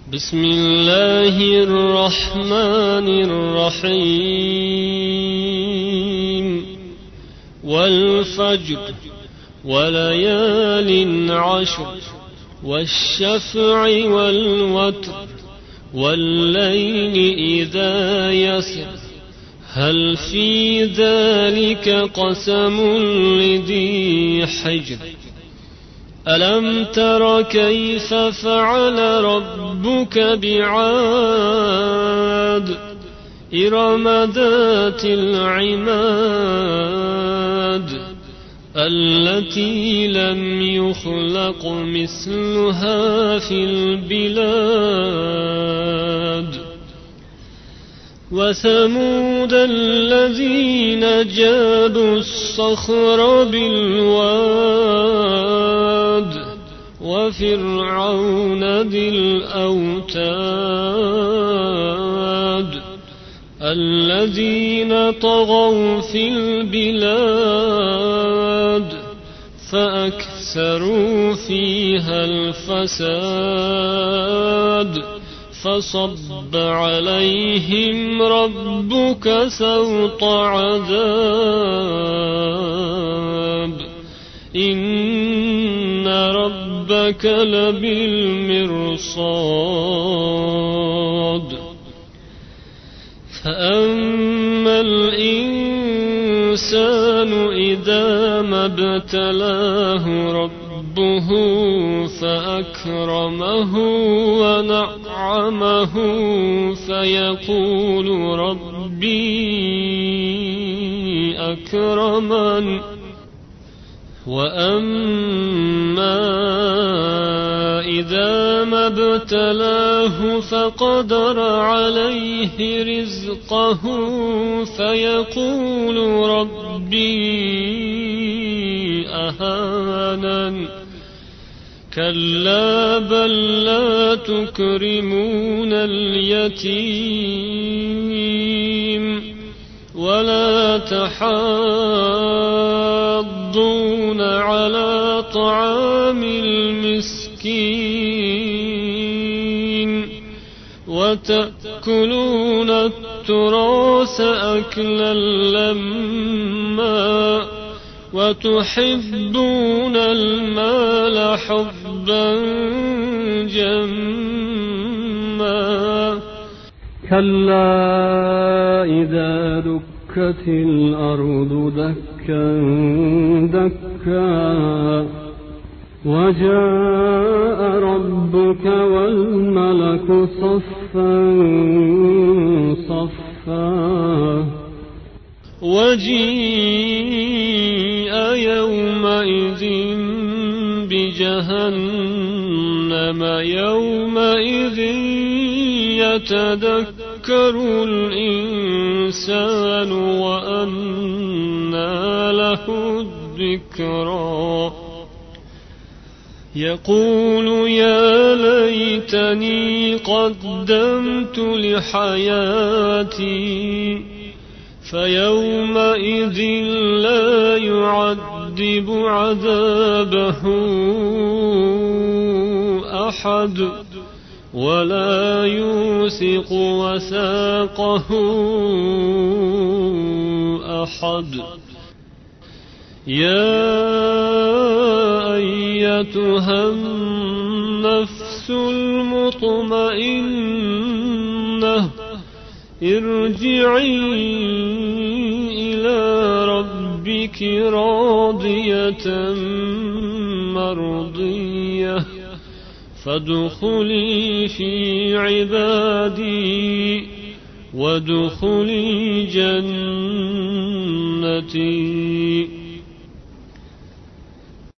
بسم الله الرحمن الرحيم والفجر وليال عشر والشفع والوتر والليل إذا يسر هل في ذلك قسم لذي حجر ألم تر كيف فعل ربك بعاد إرم ذات العماد التي لم يخلق مثلها في البلاد وثمود الذين جابوا الصخر بالواد وفرعون ذي الأوتاد الذين طغوا في البلاد فأكثروا فيها الفساد فصب عليهم ربك سوط عذاب إن ربك لبالمرصاد فأما الإنسان إذا ما ابتلاه ربه فأكرمه ونعمه فيقول ربي أكرمن وأما إذا ما ابتلاه فقدر عليه رزقه فيقول ربي أهانن كلا بل لا تكرمون اليتيم ولا تحاضون على طعام المسكين وتأكلون التراث أكلا لما وتحبون المال حبا جما كلا إذا دكت الأرض دكا دكا وجاء ربك والملك صفا صفا وجيء يومئذ بجهنم يومئذ يتذكر الإنسان وأنى له الذكرى يقول يا ليتني قدمت لحياتي فيومئذ لا يعذب عذابه أحد ولا يوثق وثاقه أحد يا أيتها النفس المطمئنة ارجعي إلى ربك راضية مرضية فادخلي في عبادي وادخلي جنتي